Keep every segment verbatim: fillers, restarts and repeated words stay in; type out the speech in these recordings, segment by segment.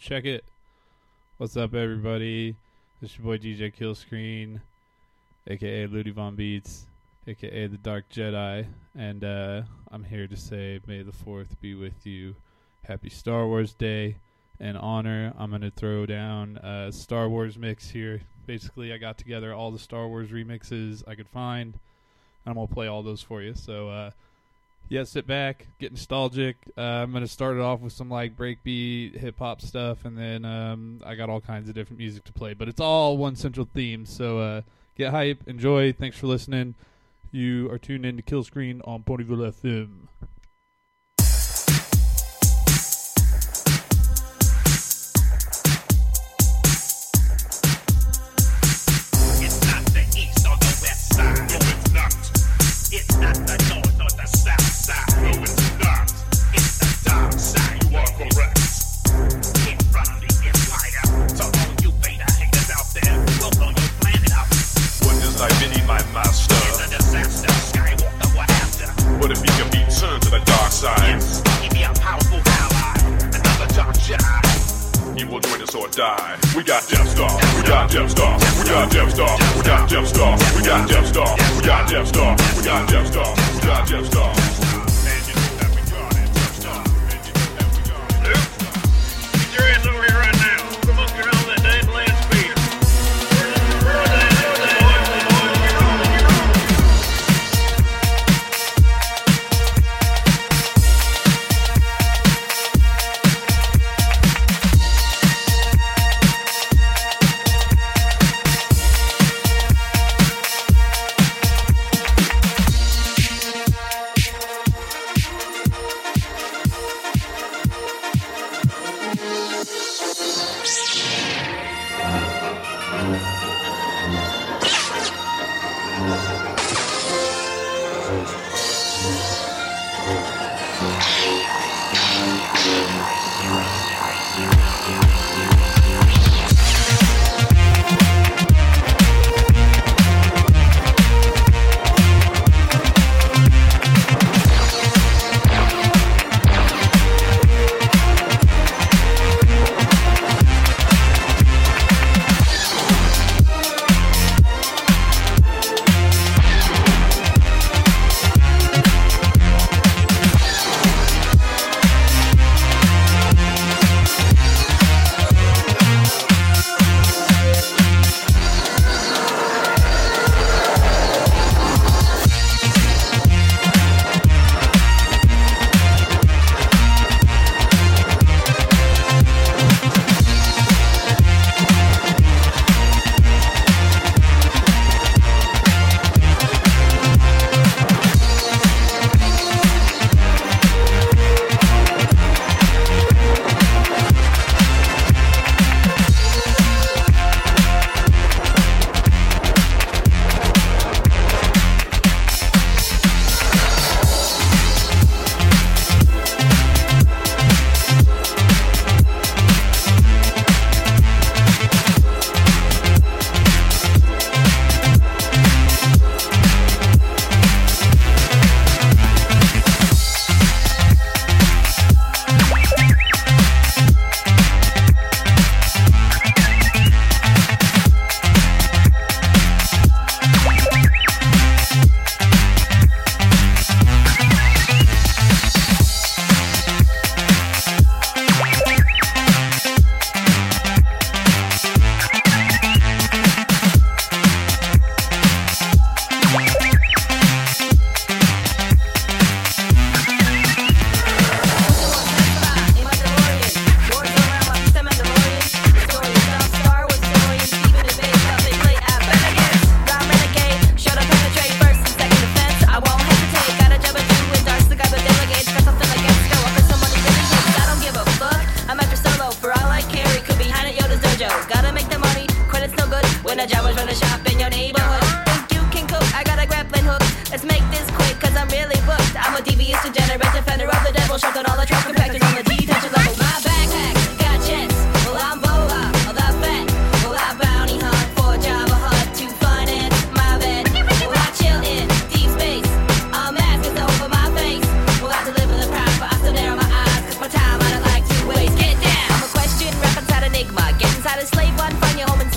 check it. What's up, everybody? It's your boy D J Killscreen, aka Ludi Von Beats, aka the Dark Jedi, and uh, I'm here to say May the fourth be with you. Happy Star Wars Day. In honor, I'm going to throw down a Star Wars mix here. Basically, I got together all the Star Wars remixes I could find, and I'm going to play all those for you. So, uh, yeah, sit back, get nostalgic. Uh, I'm going to start it off with some like breakbeat, hip-hop stuff, and then um, I got all kinds of different music to play. But it's all one central theme, so uh, get hype, enjoy. Thanks for listening. You are tuned in to Killscreen on Ponyville F M. We got Death Star, we got Death Star, we got Death Star, we got Death Star, we got Death Star, we got Death Star, we got Death Star, we got Death Star. Man, you know that we got it, Death Star. Man, you know that we got it. Luke, get your ass over here right now. Come up here on that damn land speed. Live in the past, but I still there on my eyes, 'cause my time I don't like to waste. Get down. I'm a question, reference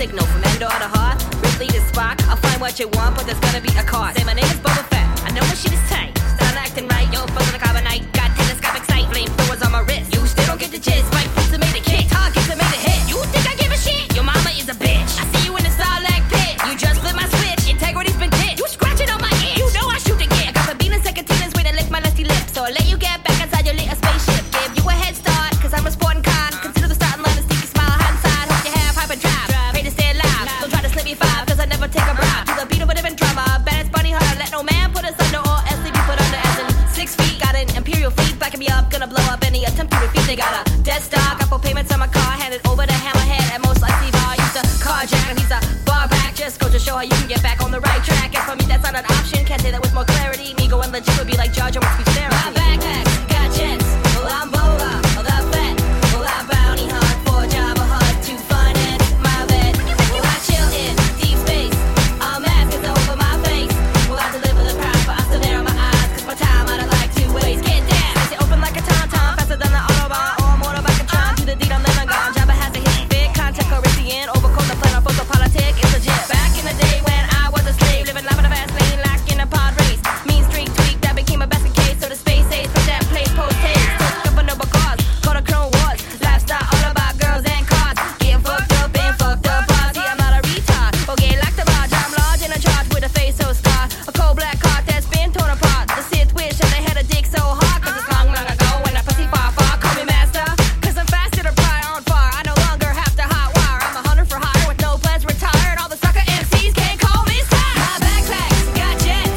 signal from Endor to Heart, Ridley to Spock. I'll find what you want, but there's gonna be a cost. Say my name is Boba Fett. I know my shit is tight. Start acting right, yo, frozen like carbonite. Got telescopic sight, flamethrowers on my wrist. You still don't get the gist. Spike flips to make the kick, targets to make the hit. You think I give a shit? Your mama is a bitch. I see you in the Sarlacc pit. You just flip my switch. Integrity's been hit. You scratching on my itch. You know I shoot the gift. I got the bean and secatines way to lick my lusty lips. So I'll let you get back inside your little spaceship. Give you a head start, cause I'm a sporting con. Consider the starting line a sneaky smile, hot inside. Hope you have hype and drive. Pray to stay alive. Don't try to slip me five, cause I never take a bribe. To the beat of a different drummer. Bad bunny hard. Let no man put us under or else they be put under as in six feet. Got an imperial fleet backing me up. Gonna blow up any attempt to repeat. They got a dead stock. Couple payments on my car. Handed over to Hammerhead. At most like Steve R. Used to carjack and he's a bar back. Just go to show how you can get back on the right track. And for me that's not an option. Can't say that with more clarity. Me going legit would be like Jar Jar with speech therapy. My backpacks got jets. Well I'm Boba. Well the vet. Well I bounty hunt for Jabba Hutt to finance my vet. Well I chill in deep space. A mask is over my face. Well I deliver the power but I still there in my eyes. Cause my time I don't like two ways. Get down. I say open like a tom-tom. Faster than the Autobahn. Or a motorbike and try. Do the deed I'm living gone. Jabba has a hit fit. Contact Corinthian. Overcome the plan on photo politic. It's legit. Back in the day when I was a slave. Living life in a fast lane. Like in a pod race. Mean streak tweak. That became a basket case. So the space age. Put that place post taste. Took up a noble cause. Called a Clone Wars. Lifestyle all about girls and cars. Getting fucked up and fucked up. Party. I'm not a retard. Okay, like the barge. I'm large and in charge with a face so scarred. A cold black heart that's been torn apart. The Sith wish that they had a dick so hard. Cause it's long, long ago when I pussy far, far. Call me master. Cause I'm faster to pry on fire. I no longer have to hot wire. I'm a hunter for hire with no plans retired. All the sucker M Cs can't call me star. My backpacks got jets.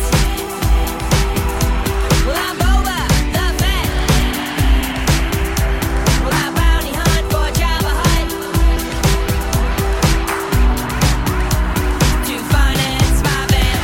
Well I'm Boba, the vet. Well I bounty hunt for Jabba Hutt to finance my van.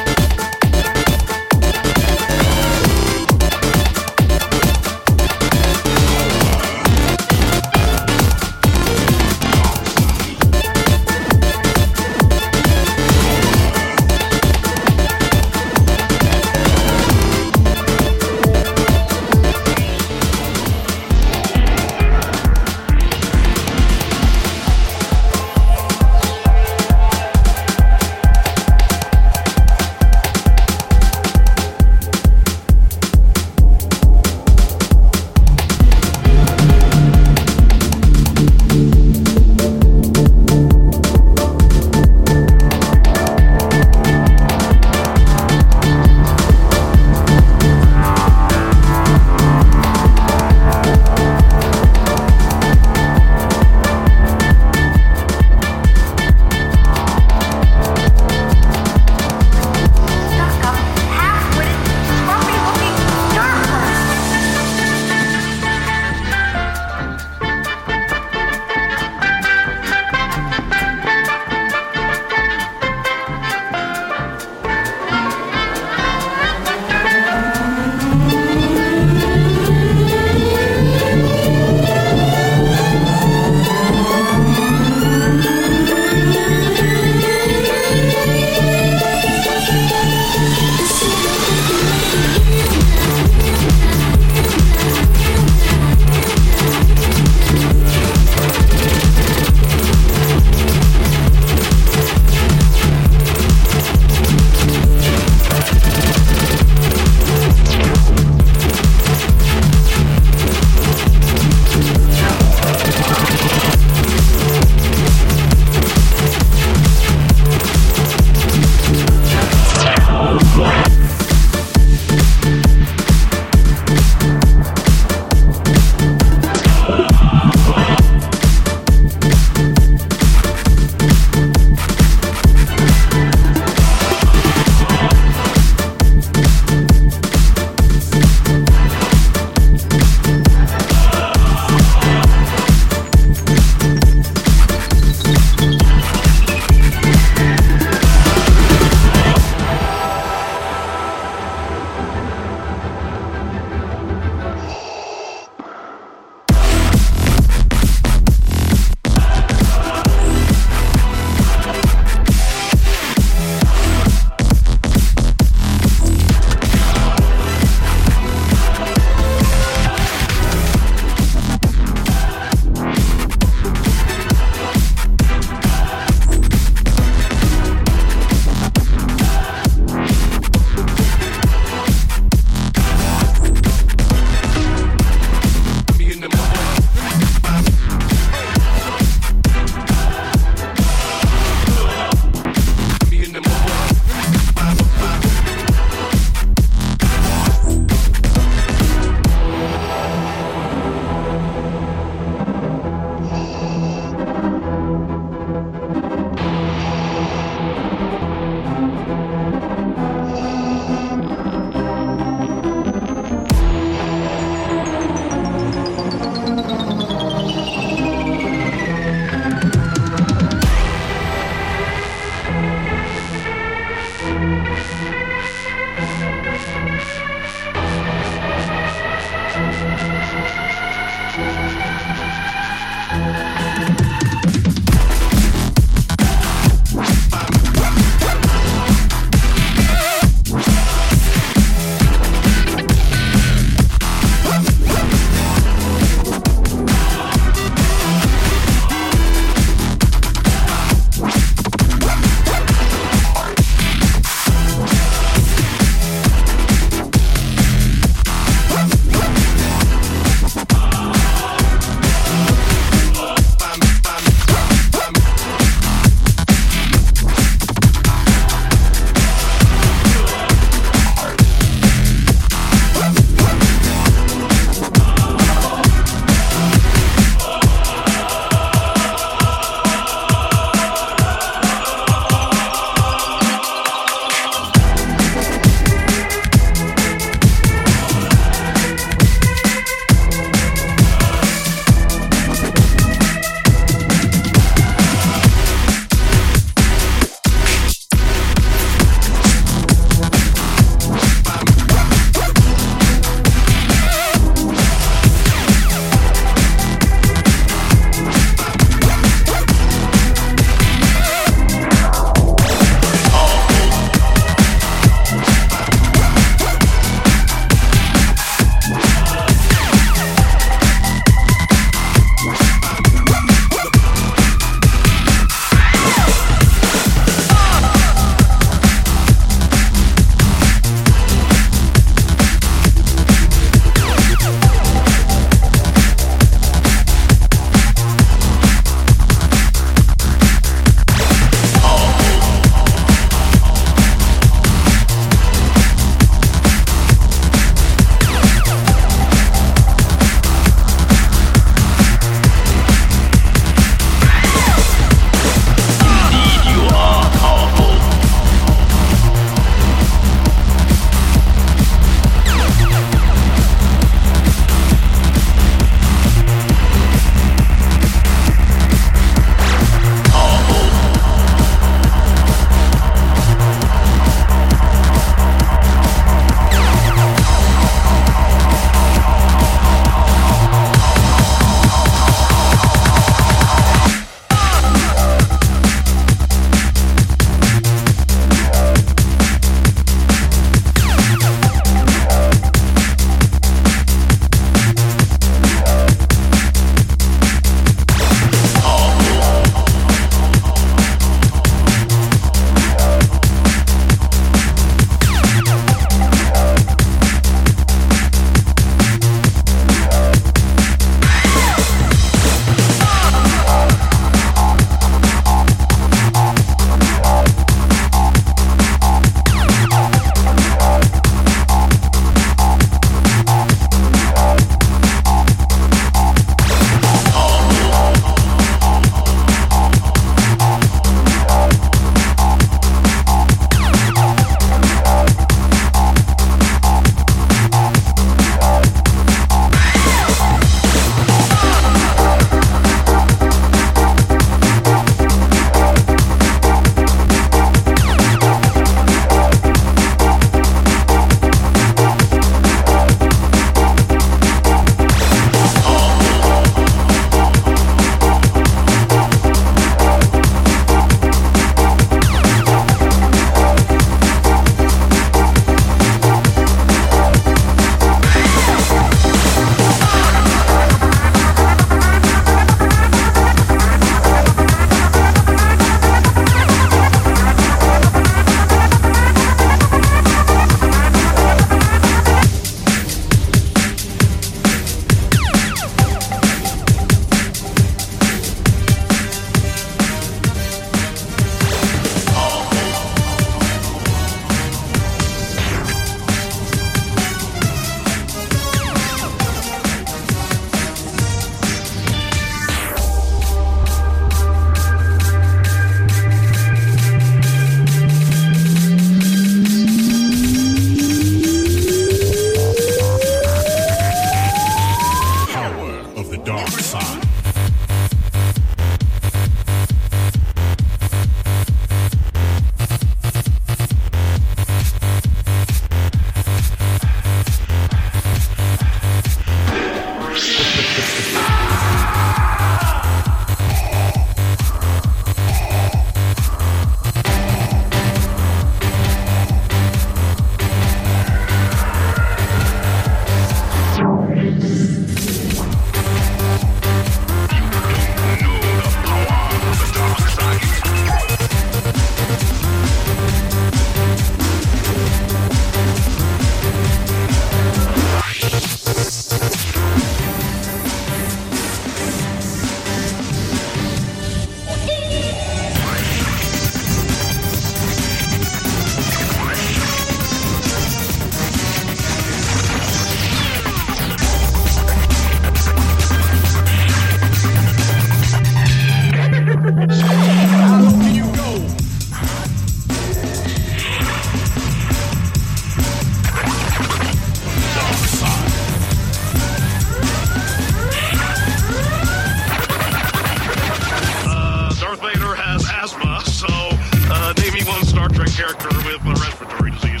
Darth Vader has asthma, so uh, name me one Star Trek character with a respiratory disease.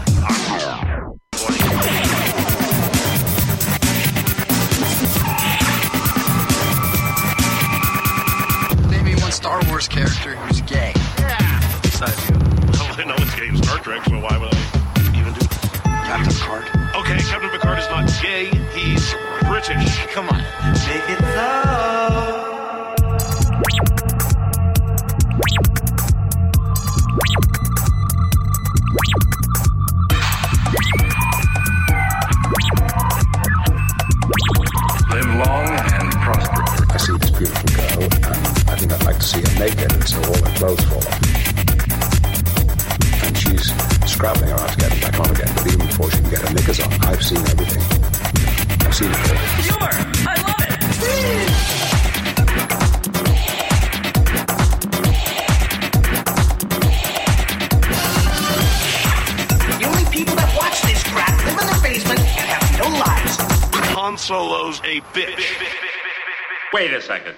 Name me one Star Wars character who's gay. Yeah. Besides you. Well, I know it's gay in Star Trek, so why would I even do it? Captain Picard. Okay, Captain Picard is not gay, he's British. Come on. Make it so. Live long and prosper. I see this beautiful girl, and I think I'd like to see her naked, and so all her clothes fall off. And she's scrabbling around to get them back on again, but even before she can get her knickers on, I've seen everything. I've seen it all. Humor! I love it! The only people that watch this crap live in their basement and have no lives. Han Solo's a bitch. Wait a second.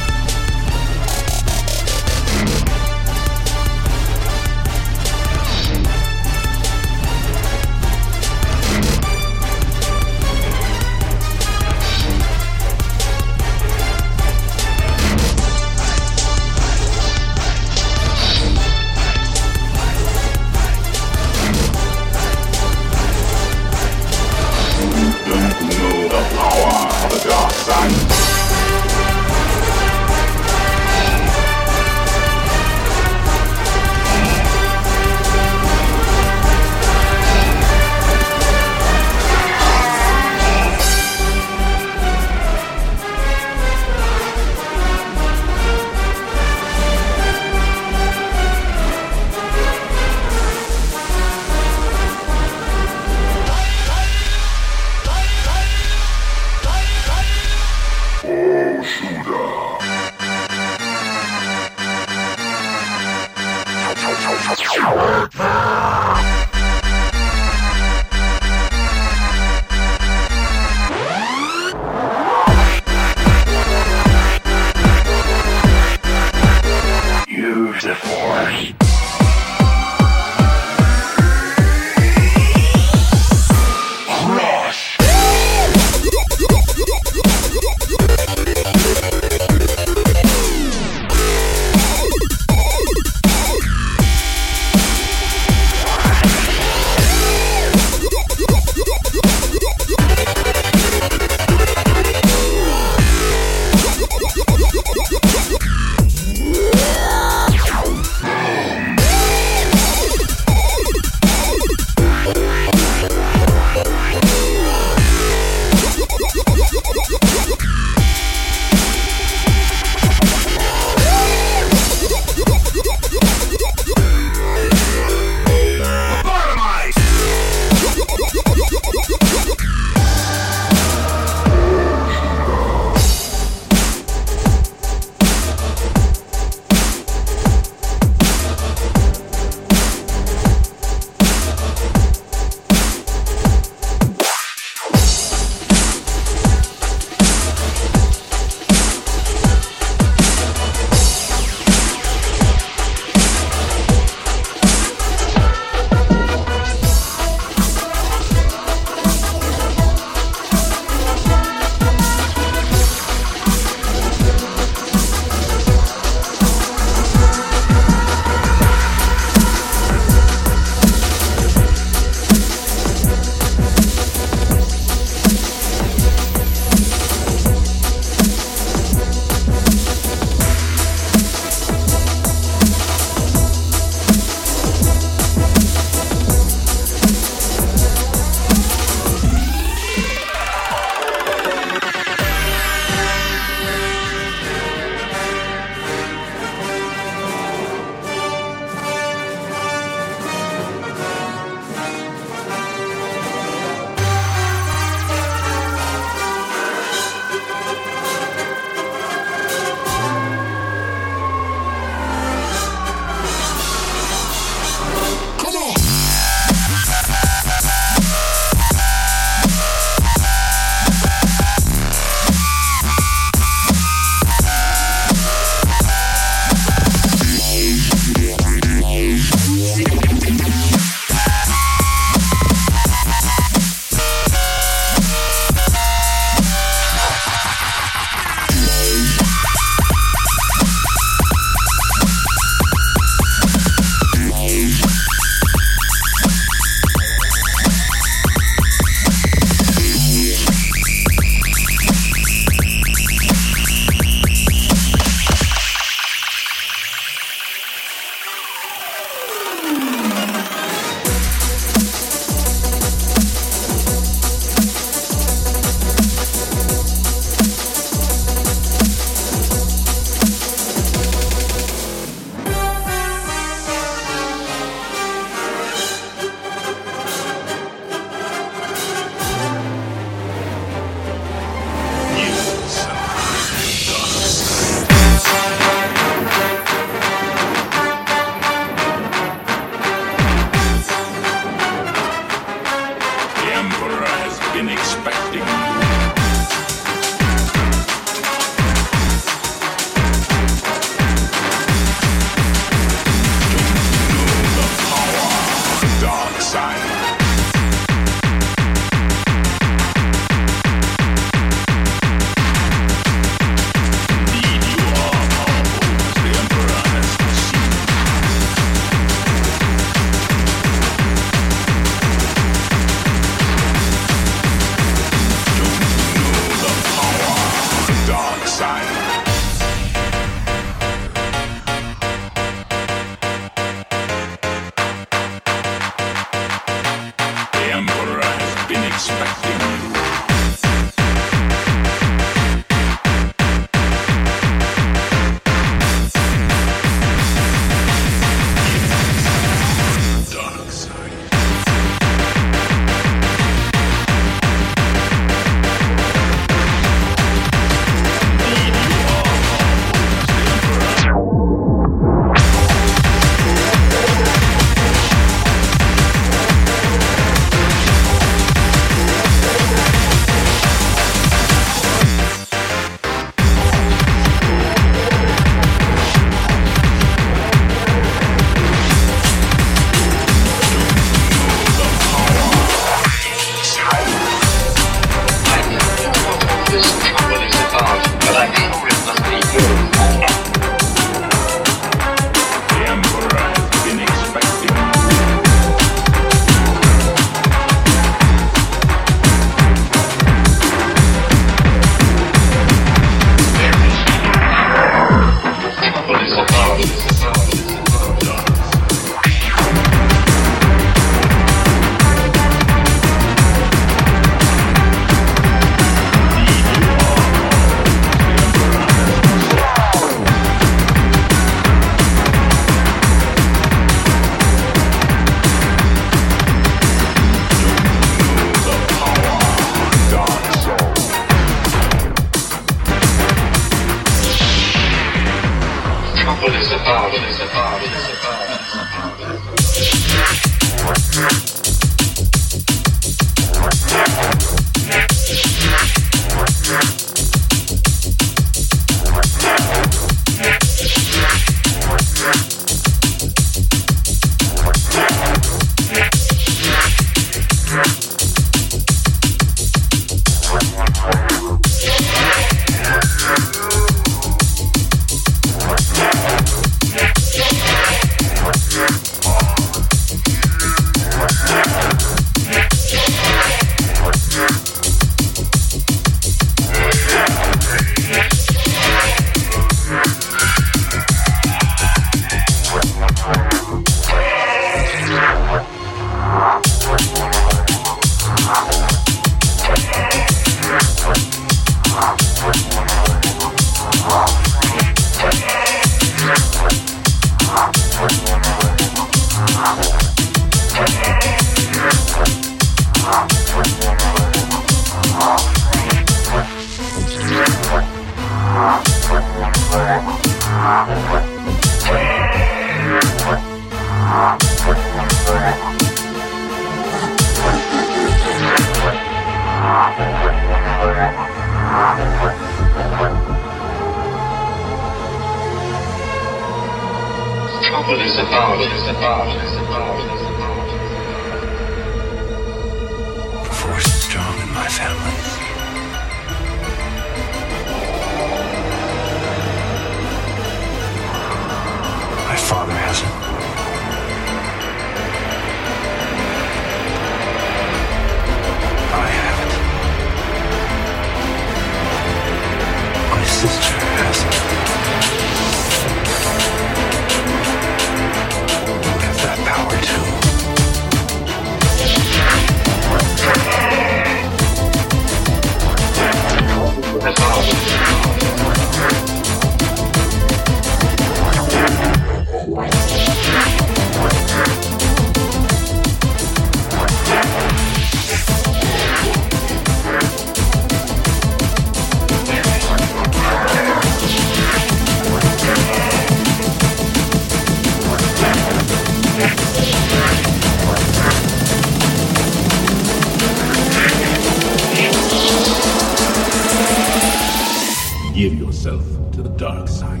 Give yourself to the dark side.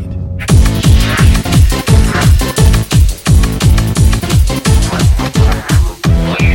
What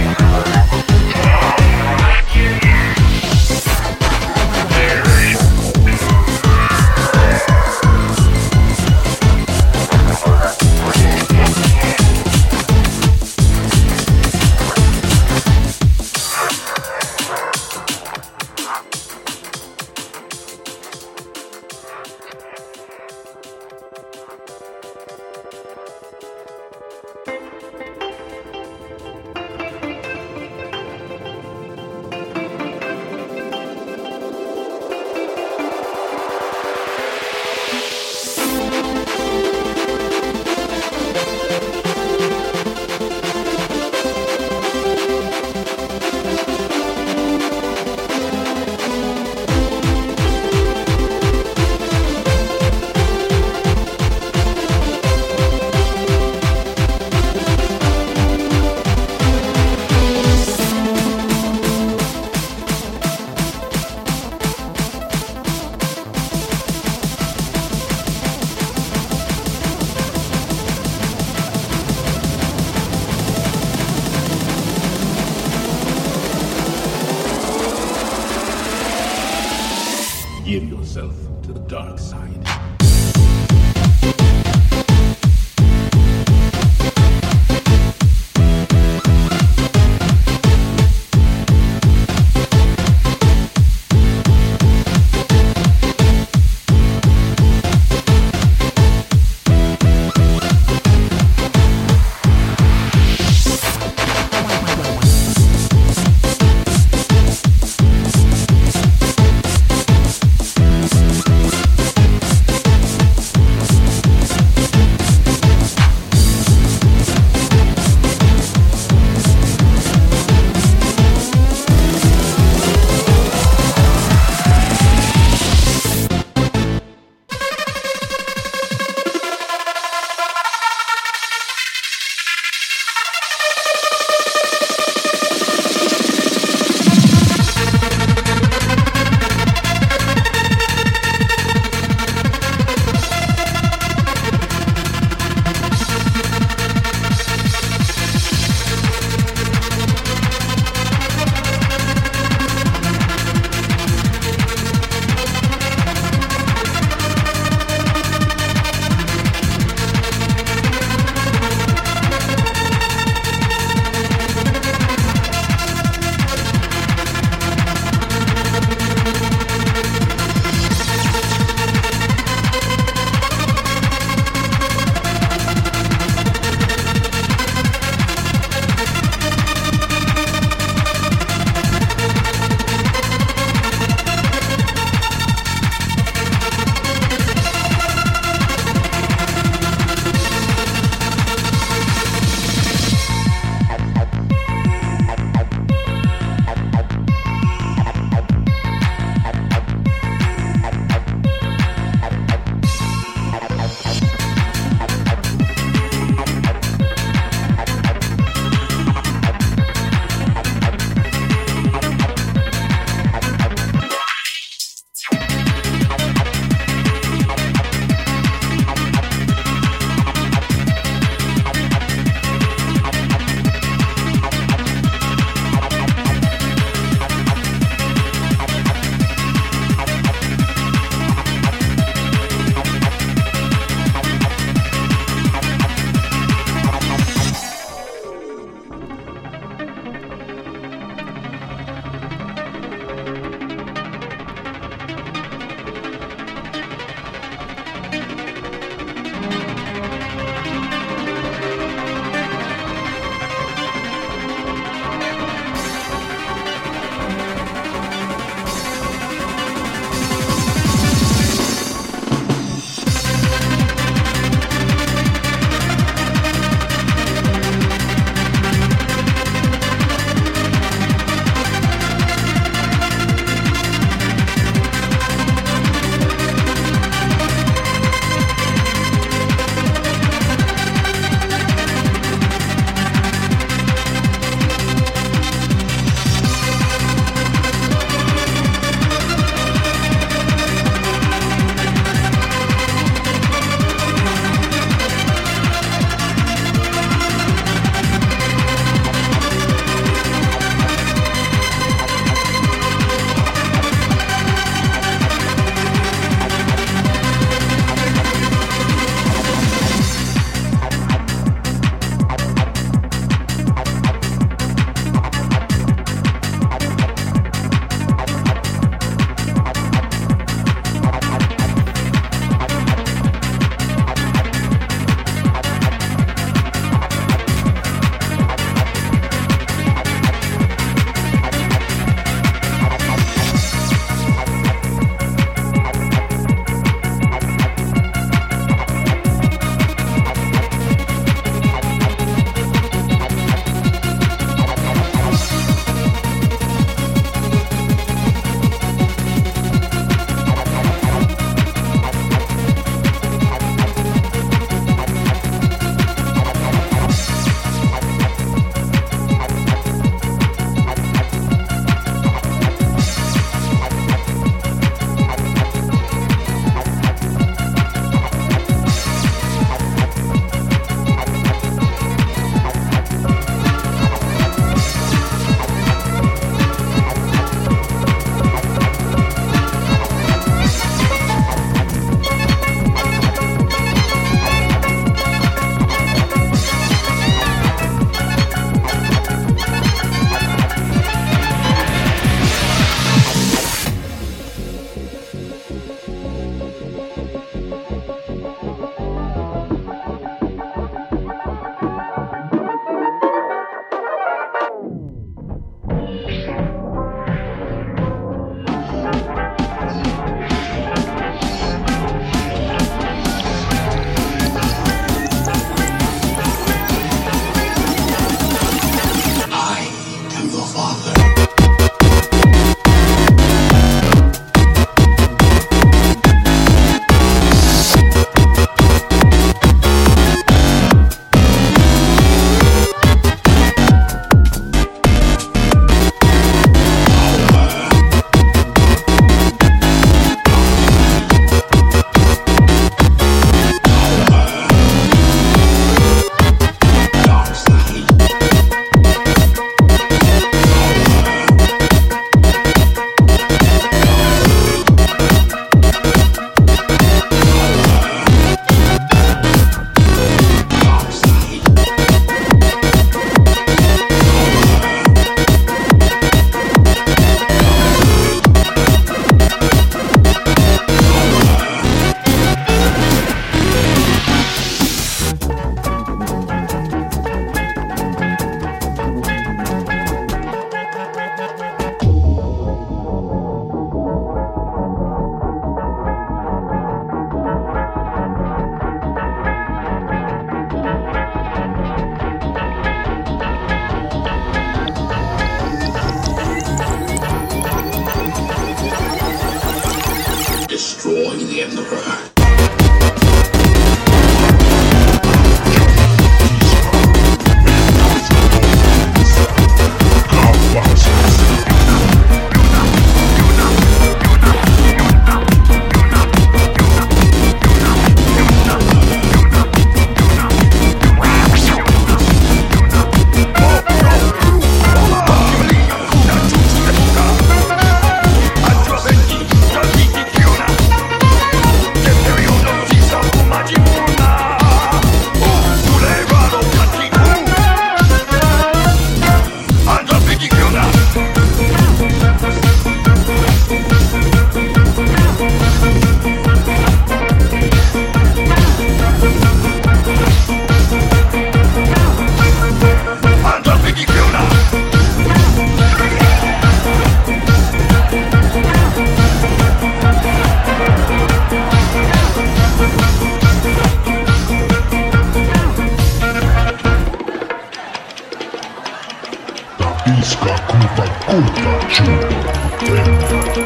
Iska kuta kuta chupa.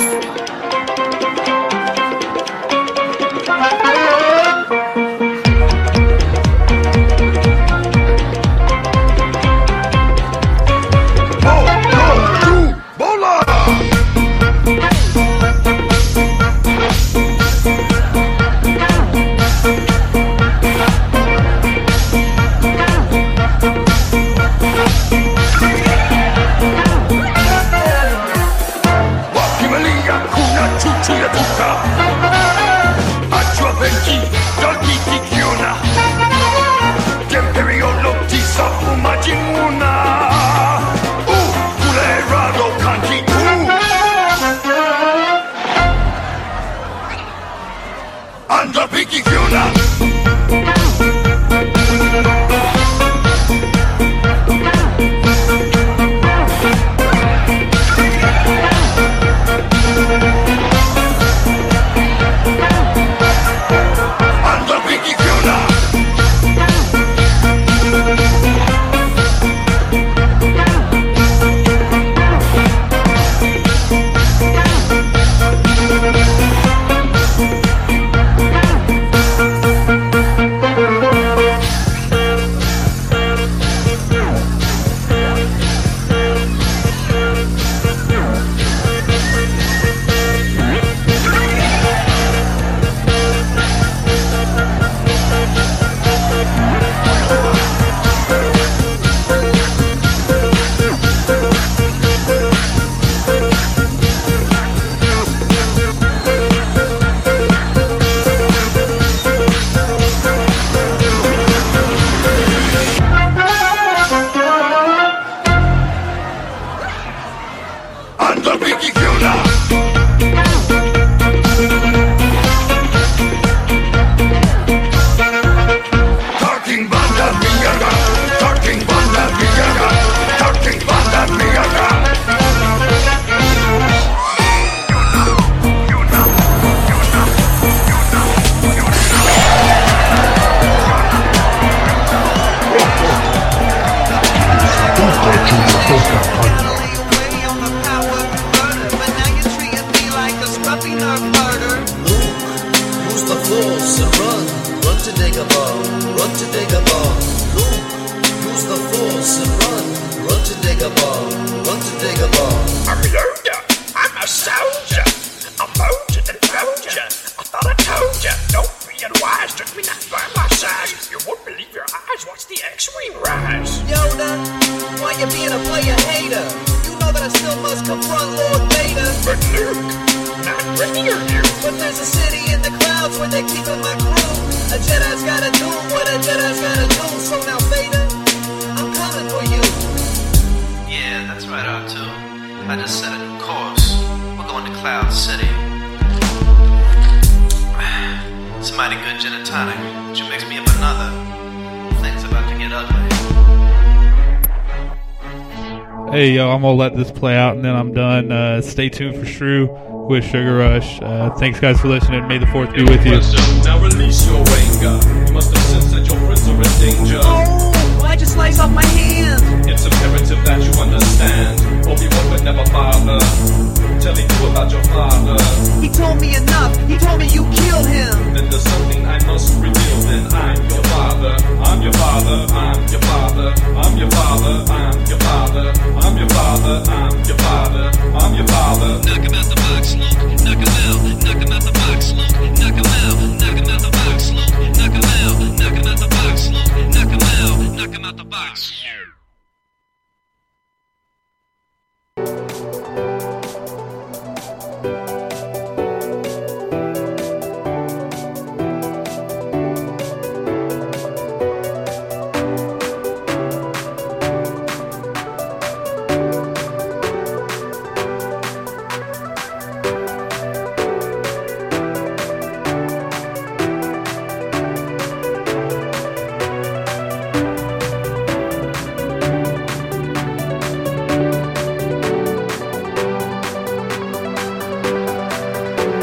Hey, yo, I'm going to let this play out, and then I'm done. Uh, stay tuned for Shrew with Sugar Rush. Uh, thanks, guys, for listening. May the fourth be with you. Now release your anger. You must have sensed that your friends are in danger. Oh, why'd you slice off my hand? It's imperative that